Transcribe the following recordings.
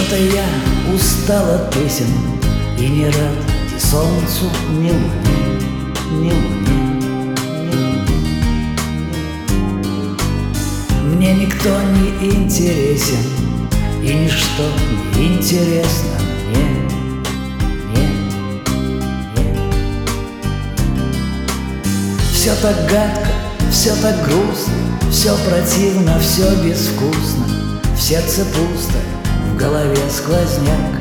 Что-то я устал от песен и не рад ни солнцу, ни луне, ни луне, ни луне. Мне никто не интересен, и ничто не интересно мне. Все так гадко, все так грустно, все противно, все безвкусно, в сердце пусто, в голове сквозняк.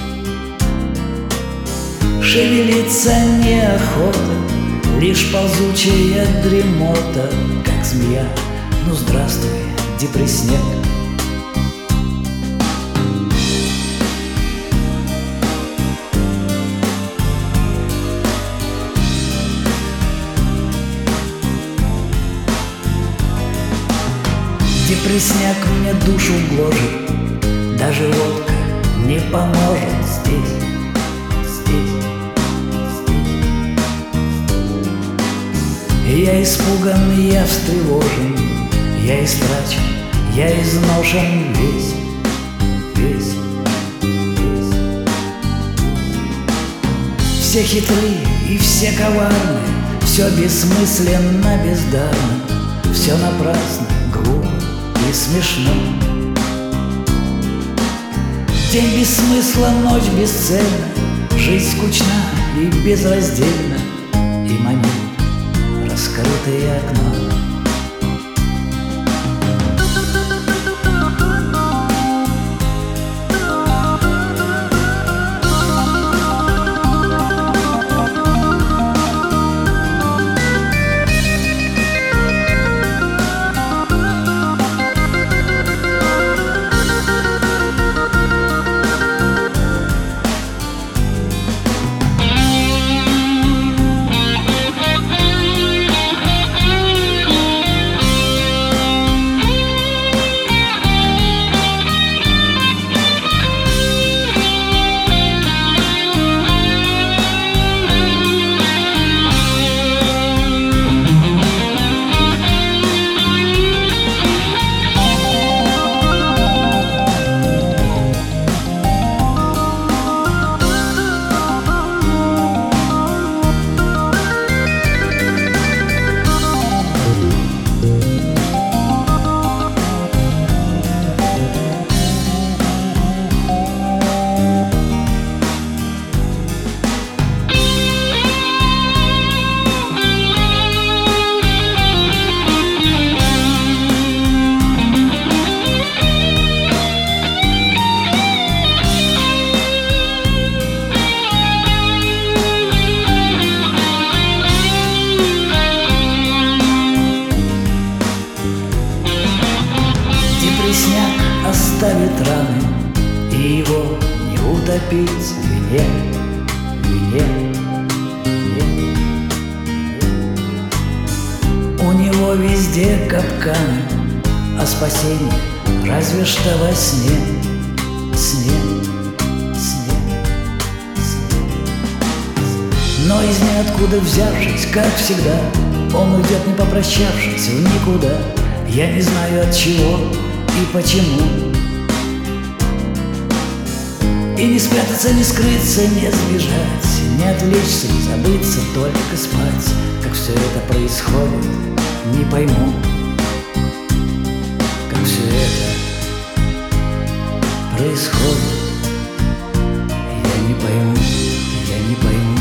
Шевелиться неохота, лишь ползучая дремота, как змея. Ну здравствуй, депрессняк. Депрессняк мне душу гложет, даже водка не поможет здесь. Я испуган, я встревожен, я истрачен, я изношен весь. Все хитры и все коварны, все бессмысленно, бездарно, все напрасно, глупо и смешно. День без смысла, ночь бесцельна, жизнь скучна и безраздельна, и манит раскрытое окно. Депрессняк оставит раны, и его не утопить в вине. У него везде капканы, а спасение разве что во сне. Но из ниоткуда взявшись, как всегда, он уйдет, не попрощавшись, в никуда. Я не знаю от чего и почему. И не спрятаться, не скрыться, не сбежать, не отвлечься, не забыться, только спать. Как все это происходит, не пойму. Как все это происходит, я не пойму.